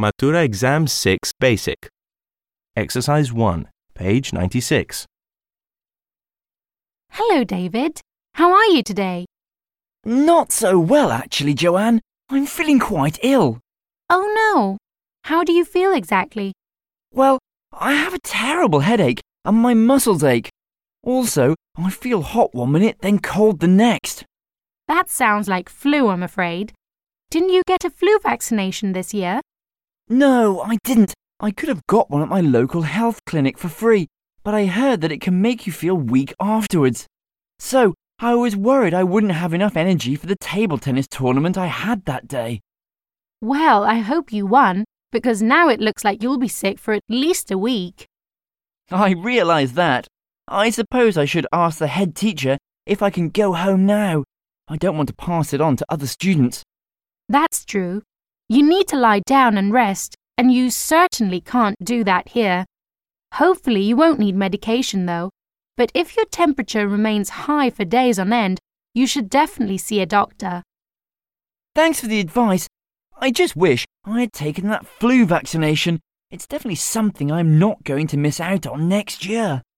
Matura Exam 6 Basic. Exercise 1, page 96. Hello, David. How are you today? Not so well, actually, Joanne. I'm feeling quite ill. Oh, no. How do you feel exactly? Well, I have a terrible headache and my muscles ache. Also, I feel hot one minute, then cold the next. That sounds like flu, I'm afraid. Didn't you get a flu vaccination this year? No, I didn't. I could have got one at my local health clinic for free, but I heard that it can make you feel weak afterwards. So, I was worried I wouldn't have enough energy for the table tennis tournament I had that day. Well, I hope you won, because now it looks like you'll be sick for at least a week. I realise that. I suppose I should ask the head teacher if I can go home now. I don't want to pass it on to other students. That's true. You need to lie down and rest, and you certainly can't do that here. Hopefully you won't need medication though, but if your temperature remains high for days on end, you should definitely see a doctor. Thanks for the advice. I just wish I had taken that flu vaccination. It's definitely something I'm not going to miss out on next year.